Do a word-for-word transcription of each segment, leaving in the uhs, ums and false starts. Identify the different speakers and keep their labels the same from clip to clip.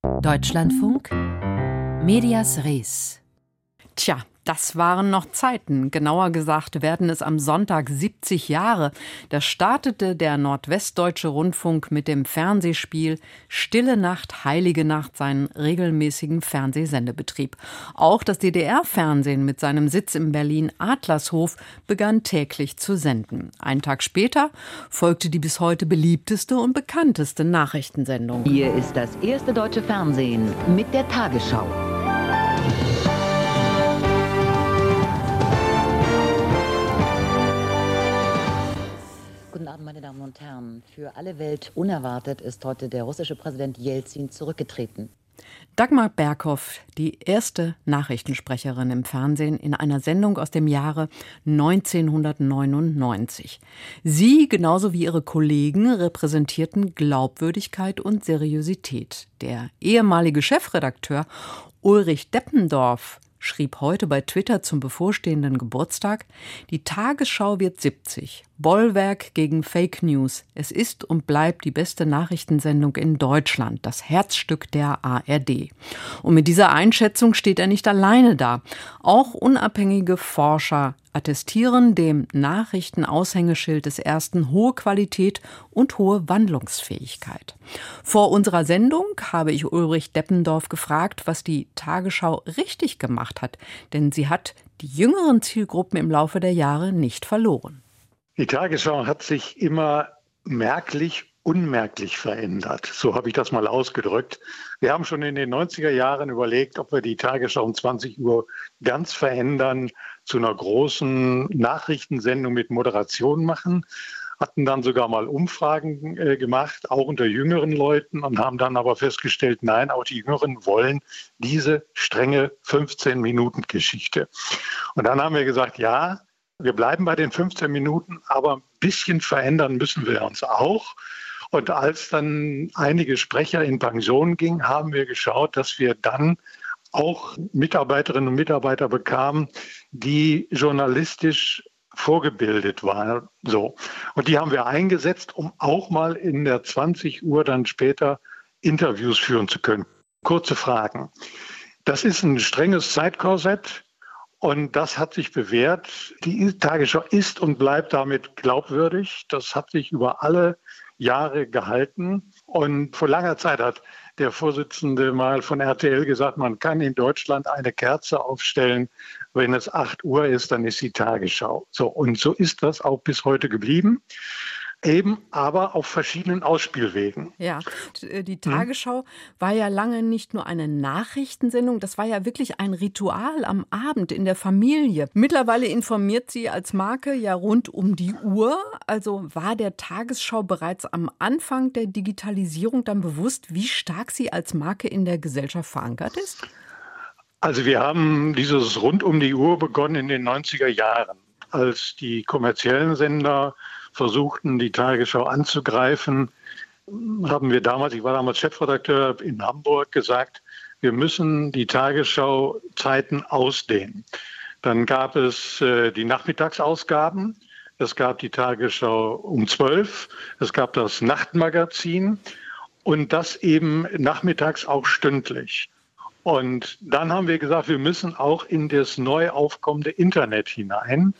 Speaker 1: Deutschlandfunk, Medias Res.
Speaker 2: Tja, das waren noch Zeiten. Genauer gesagt werden es am Sonntag siebzig Jahre. Da startete der Nordwestdeutsche Rundfunk mit dem Fernsehspiel Stille Nacht, Heilige Nacht seinen regelmäßigen Fernsehsendebetrieb. Auch das D D R-Fernsehen mit seinem Sitz im Berlin-Adlershof begann täglich zu senden. Einen Tag später folgte die bis heute beliebteste und bekannteste Nachrichtensendung.
Speaker 3: Hier ist das erste deutsche Fernsehen mit der Tagesschau. Guten Abend, meine Damen und Herren. Für alle Welt unerwartet ist heute der russische Präsident Jelzin zurückgetreten.
Speaker 2: Dagmar Berghoff, die erste Nachrichtensprecherin im Fernsehen in einer Sendung aus dem Jahre neunzehnhundertneunundneunzig. Sie, genauso wie ihre Kollegen, repräsentierten Glaubwürdigkeit und Seriosität. Der ehemalige Chefredakteur Ulrich Deppendorf schrieb heute bei Twitter zum bevorstehenden Geburtstag: Die Tagesschau wird siebzig. Bollwerk gegen Fake News. Es ist und bleibt die beste Nachrichtensendung in Deutschland, das Herzstück der A R D. Und mit dieser Einschätzung steht er nicht alleine da. Auch unabhängige Forscher attestieren dem Nachrichtenaushängeschild des Ersten hohe Qualität und hohe Wandlungsfähigkeit. Vor unserer Sendung habe ich Ulrich Deppendorf gefragt, was die Tagesschau richtig gemacht hat, denn sie hat die jüngeren Zielgruppen im Laufe der Jahre nicht verloren.
Speaker 4: Die Tagesschau hat sich immer merklich, unmerklich verändert. So habe ich das mal ausgedrückt. Wir haben schon in den neunziger Jahren überlegt, ob wir die Tagesschau um zwanzig Uhr ganz verändern, zu einer großen Nachrichtensendung mit Moderation machen. Hatten dann sogar mal Umfragen äh, gemacht, auch unter jüngeren Leuten, und haben dann aber festgestellt, nein, auch die Jüngeren wollen diese strenge fünfzehn-Minuten-Geschichte. Und dann haben wir gesagt, ja, wir bleiben bei den fünfzehn Minuten, aber ein bisschen verändern müssen wir uns auch. Und als dann einige Sprecher in Pension gingen, haben wir geschaut, dass wir dann auch Mitarbeiterinnen und Mitarbeiter bekamen, die journalistisch vorgebildet waren. So. Und die haben wir eingesetzt, um auch mal in der zwanzig Uhr dann später Interviews führen zu können. Kurze Fragen. Das ist ein strenges Zeitkorsett. Und das hat sich bewährt. Die Tagesschau ist und bleibt damit glaubwürdig. Das hat sich über alle Jahre gehalten. Und vor langer Zeit hat der Vorsitzende mal von R T L gesagt, man kann in Deutschland eine Kerze aufstellen. Wenn es acht Uhr ist, dann ist die Tagesschau. So, und so ist das auch bis heute geblieben. Eben aber auf verschiedenen Ausspielwegen.
Speaker 2: Ja, die Tagesschau hm? war ja lange nicht nur eine Nachrichtensendung, das war ja wirklich ein Ritual am Abend in der Familie. Mittlerweile informiert sie als Marke ja rund um die Uhr. Also war der Tagesschau bereits am Anfang der Digitalisierung dann bewusst, wie stark sie als Marke in der Gesellschaft verankert ist?
Speaker 4: Also wir haben dieses rund um die Uhr begonnen in den neunziger Jahren, als die kommerziellen Sender versuchten, die Tagesschau anzugreifen, haben wir damals, ich war damals Chefredakteur in Hamburg, gesagt, wir müssen die Tagesschau-Zeiten ausdehnen. Dann gab es äh, die Nachmittagsausgaben, es gab die Tagesschau um zwölf, es gab das Nachtmagazin und das eben nachmittags auch stündlich. Und dann haben wir gesagt, wir müssen auch in das neu aufkommende Internet hinein.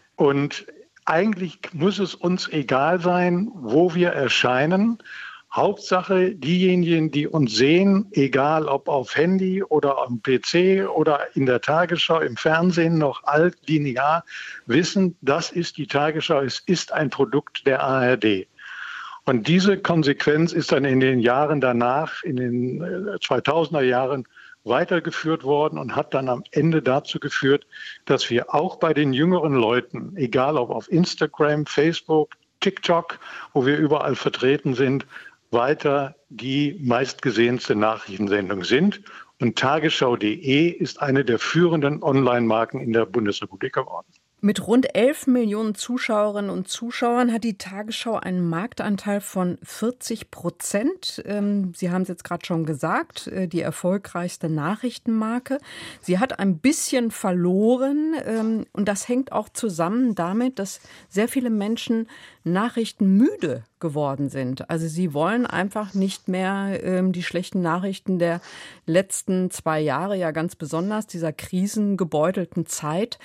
Speaker 4: Und eigentlich muss es uns egal sein, wo wir erscheinen. Hauptsache, diejenigen, die uns sehen, egal ob auf Handy oder am P C oder in der Tagesschau, im Fernsehen, noch alt, linear, wissen, das ist die Tagesschau, es ist ein Produkt der A R D. Und diese Konsequenz ist dann in den Jahren danach, in den zweitausender Jahren, weitergeführt worden und hat dann am Ende dazu geführt, dass wir auch bei den jüngeren Leuten, egal ob auf Instagram, Facebook, TikTok, wo wir überall vertreten sind, weiter die meistgesehenste Nachrichtensendung sind. Und Tagesschau punkt de ist eine der führenden Online-Marken in der Bundesrepublik geworden.
Speaker 2: Mit rund elf Millionen Zuschauerinnen und Zuschauern hat die Tagesschau einen Marktanteil von vierzig Prozent. Sie haben es jetzt gerade schon gesagt, die erfolgreichste Nachrichtenmarke. Sie hat ein bisschen verloren und das hängt auch zusammen damit, dass sehr viele Menschen nachrichtenmüde geworden sind. Also sie wollen einfach nicht mehr ähm, die schlechten Nachrichten der letzten zwei Jahre, ja ganz besonders dieser krisengebeutelten Zeit.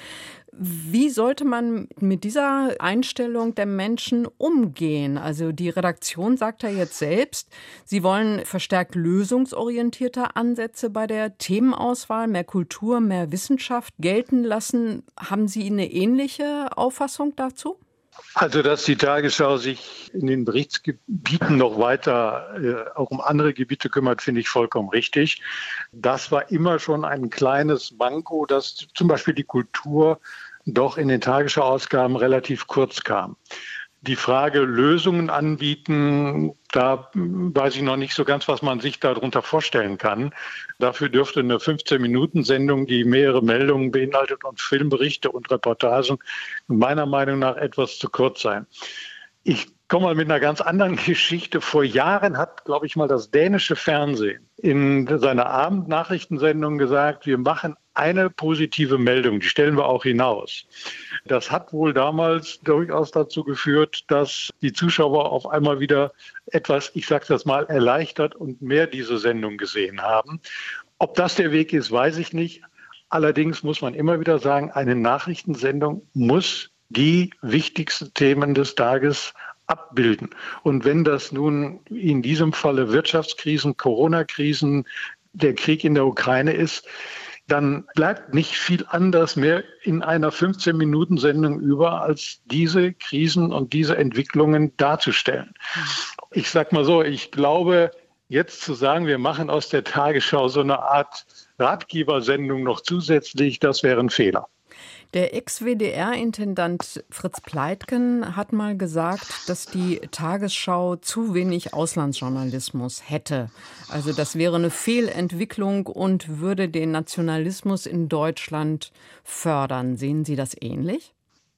Speaker 2: Wie sollte man mit dieser Einstellung der Menschen umgehen? Also die Redaktion sagt ja jetzt selbst, sie wollen verstärkt lösungsorientierte Ansätze bei der Themenauswahl, mehr Kultur, mehr Wissenschaft gelten lassen. Haben Sie eine ähnliche Auffassung dazu?
Speaker 4: Also, dass die Tagesschau sich in den Berichtsgebieten noch weiter äh, auch um andere Gebiete kümmert, finde ich vollkommen richtig. Das war immer schon ein kleines Manko, dass zum Beispiel die Kultur doch in den Tagesschau-Ausgaben relativ kurz kam. Die Frage Lösungen anbieten, da weiß ich noch nicht so ganz, was man sich darunter vorstellen kann. Dafür dürfte eine fünfzehn-Minuten-Sendung, die mehrere Meldungen beinhaltet und Filmberichte und Reportagen, meiner Meinung nach etwas zu kurz sein. Ich komme mal mit einer ganz anderen Geschichte. Vor Jahren hat, glaube ich mal, das dänische Fernsehen in seiner Abendnachrichtensendung gesagt, wir machen eine positive Meldung, die stellen wir auch hinaus. Das hat wohl damals durchaus dazu geführt, dass die Zuschauer auf einmal wieder etwas, ich sage das mal, erleichtert und mehr diese Sendung gesehen haben. Ob das der Weg ist, weiß ich nicht. Allerdings muss man immer wieder sagen, eine Nachrichtensendung muss die wichtigsten Themen des Tages abbilden. Und wenn das nun in diesem Falle Wirtschaftskrisen, Corona-Krisen, der Krieg in der Ukraine ist, dann bleibt nicht viel anders mehr in einer fünfzehn-Minuten-Sendung über, als diese Krisen und diese Entwicklungen darzustellen. Ich sag mal so, ich glaube, jetzt zu sagen, wir machen aus der Tagesschau so eine Art Ratgebersendung noch zusätzlich, das wäre ein Fehler.
Speaker 2: Der Ex-W D R-Intendant Fritz Pleitgen hat mal gesagt, dass die Tagesschau zu wenig Auslandsjournalismus hätte. Also das wäre eine Fehlentwicklung und würde den Nationalismus in Deutschland fördern. Sehen Sie das ähnlich?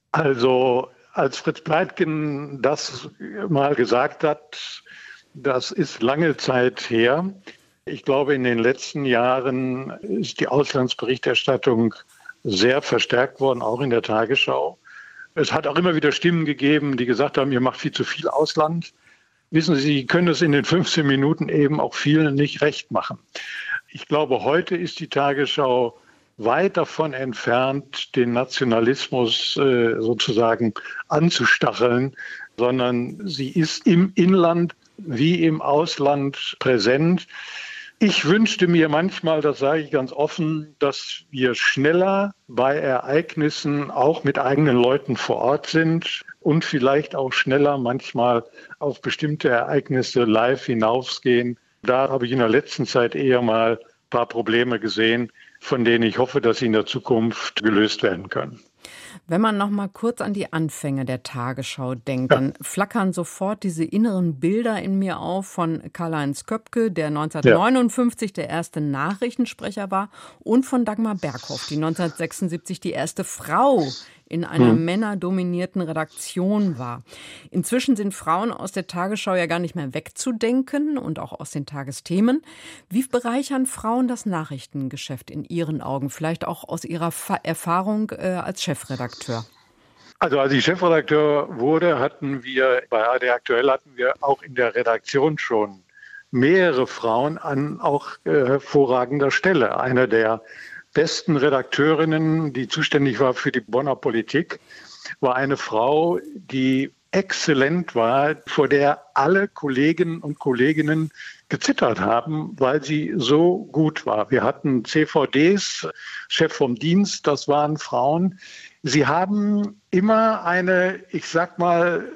Speaker 4: Also als Fritz Pleitgen das mal gesagt hat, das ist lange Zeit her. Ich glaube, in den letzten Jahren ist die Auslandsberichterstattung sehr verstärkt worden, auch in der Tagesschau. Es hat auch immer wieder Stimmen gegeben, die gesagt haben, ihr macht viel zu viel Ausland. Wissen Sie, Sie können es in den fünfzehn Minuten eben auch vielen nicht recht machen. Ich glaube, heute ist die Tagesschau weit davon entfernt, den Nationalismus äh, sozusagen anzustacheln, sondern sie ist im Inland wie im Ausland präsent. Ich wünschte mir manchmal, das sage ich ganz offen, dass wir schneller bei Ereignissen auch mit eigenen Leuten vor Ort sind und vielleicht auch schneller manchmal auf bestimmte Ereignisse live hinausgehen. Da habe ich in der letzten Zeit eher mal ein paar Probleme gesehen, von denen ich hoffe, dass sie in der Zukunft gelöst werden können.
Speaker 2: Wenn man noch mal kurz an die Anfänge der Tagesschau denkt, ja, dann flackern sofort diese inneren Bilder in mir auf von Karl-Heinz Köpke, der neunzehnhundertneunundfünfzig ja. der erste Nachrichtensprecher war, und von Dagmar Berghoff, die neunzehnhundertsechsundsiebzig die erste Frau in einer hm. männerdominierten Redaktion war. Inzwischen sind Frauen aus der Tagesschau ja gar nicht mehr wegzudenken und auch aus den Tagesthemen. Wie bereichern Frauen das Nachrichtengeschäft in Ihren Augen? Vielleicht auch aus Ihrer Fa- Erfahrung äh, als Chefredakteur.
Speaker 4: Also als ich Chefredakteur wurde, hatten wir, bei A R D Aktuell hatten wir auch in der Redaktion schon mehrere Frauen an auch äh, hervorragender Stelle. Einer der besten Redakteurinnen, die zuständig war für die Bonner Politik, war eine Frau, die exzellent war, vor der alle Kolleginnen und Kolleginnen gezittert haben, weil sie so gut war. Wir hatten C V Ds, Chef vom Dienst, das waren Frauen. Sie haben immer eine, ich sag mal,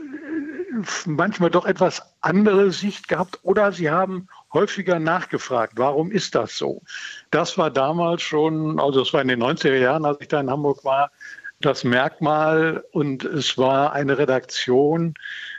Speaker 4: manchmal doch etwas andere Sicht gehabt oder sie haben häufiger nachgefragt, warum ist das so? Das war damals schon, also das war in den neunziger Jahren, als ich da in Hamburg war, das Merkmal, und es war eine Redaktion,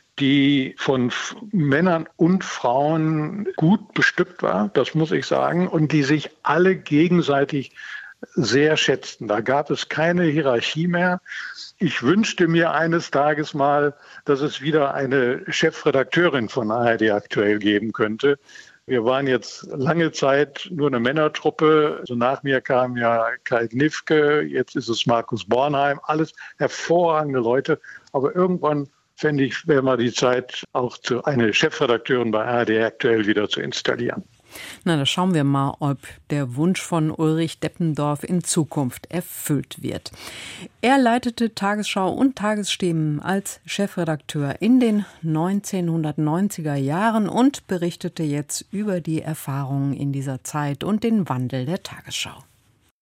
Speaker 4: die von F- Männern und Frauen gut bestückt war, das muss ich sagen, und die sich alle gegenseitig sehr schätzten. Da gab es keine Hierarchie mehr. Ich wünschte mir eines Tages mal, dass es wieder eine Chefredakteurin von A R D Aktuell geben könnte. Wir waren jetzt lange Zeit nur eine Männertruppe. Also nach mir kam ja Kai Gnifke, jetzt ist es Markus Bornheim. Alles hervorragende Leute. Aber irgendwann fände ich, wäre mal die Zeit, auch zu eine Chefredakteurin bei A R D Aktuell wieder zu installieren.
Speaker 2: Na, da schauen wir mal, ob der Wunsch von Ulrich Deppendorf in Zukunft erfüllt wird. Er leitete Tagesschau und Tagesstimmen als Chefredakteur in den neunzehnhundertneunziger Jahren und berichtete jetzt über die Erfahrungen in dieser Zeit und den Wandel der Tagesschau.